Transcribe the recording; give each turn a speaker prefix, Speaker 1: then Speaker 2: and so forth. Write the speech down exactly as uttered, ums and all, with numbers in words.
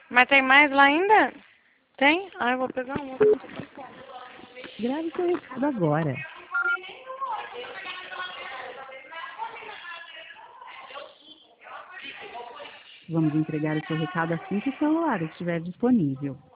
Speaker 1: Mas tem mais lá ainda? Tem? Ah, eu vou pegar uma.
Speaker 2: Grave seu recado agora. Vamos entregar o seu recado assim que o celular estiver disponível.